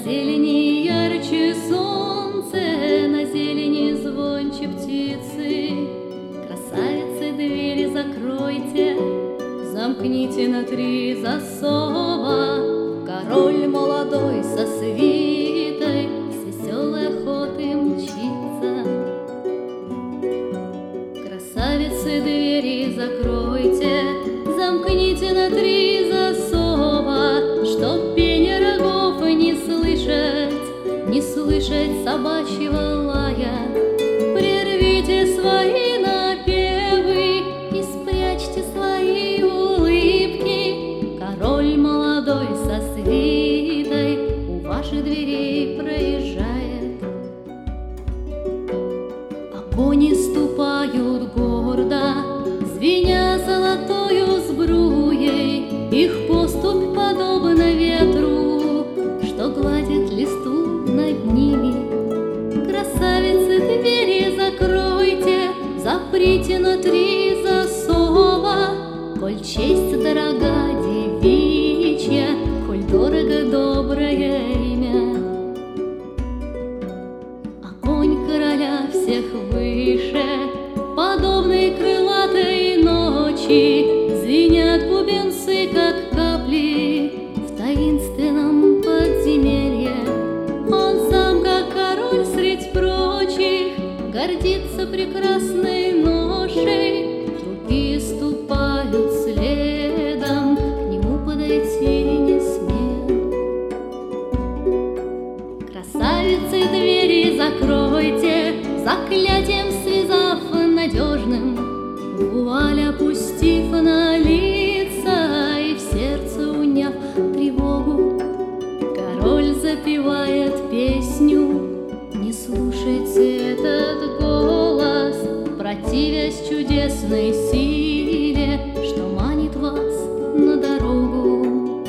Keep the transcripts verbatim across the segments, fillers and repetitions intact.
зелени ярче солнце, на зелени звонче птицы. Красавицы, двери закройте, замкните на три засова. Король молодой со свитой с веселой охоты мчится. Красавицы, двери закройте, замкните на три засова, чтоб пение рогов не слышать, не слышать собачьего лая. Прервите свои напевы и спрячьте свои улыбки. Король молодой со свитой у ваших дверей проезжает. А кони ступают гордо, звеня золотою сбруей. Их поступь подобна ветру, что гладит листу над ними. Красавицы, двери закройте, заприте на три засова. Коль честь дорога девичья, коль дорого доброе имя. А конь короля всех выше, подобной крылатой ночи, звенят бубенцы, как капли в таинственном подземелье. Он сам, как король средь прочих, гордится прекрасной ношей. Другие ступают следом, к нему подойти не смеют. Красавицы, двери закройте, заклятием связав надежным, вуаль опустив на лица и в сердце уняв тревогу. Король запевает песню, не слушайте этот голос, противясь чудесной силе, что манит вас на дорогу.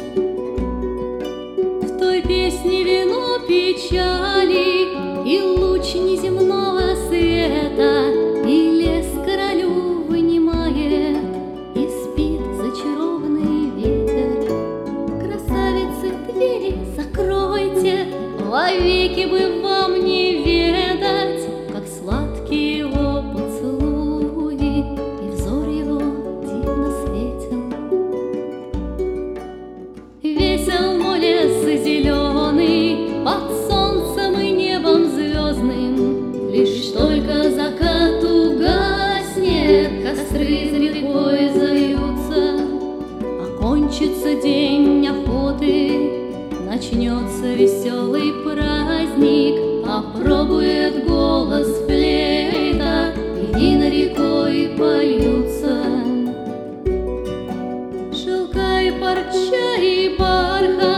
В той песне вино печали и луч неземного света, и лес королю вынимает, и спит зачарованный ветер. Красавицы, двери закройте, вовеки бы вам не ведать, как сладкие его поцелуи, и взор его дивно светел. Весел мой лес зеленый под солнцем и небом звездным. Лишь только закат угаснет, костры за рекой зальются. Окончится день охоты, начнется веселый праздник. Опробует голос флейта, и вина рекой польются. Шелка и парча и бархат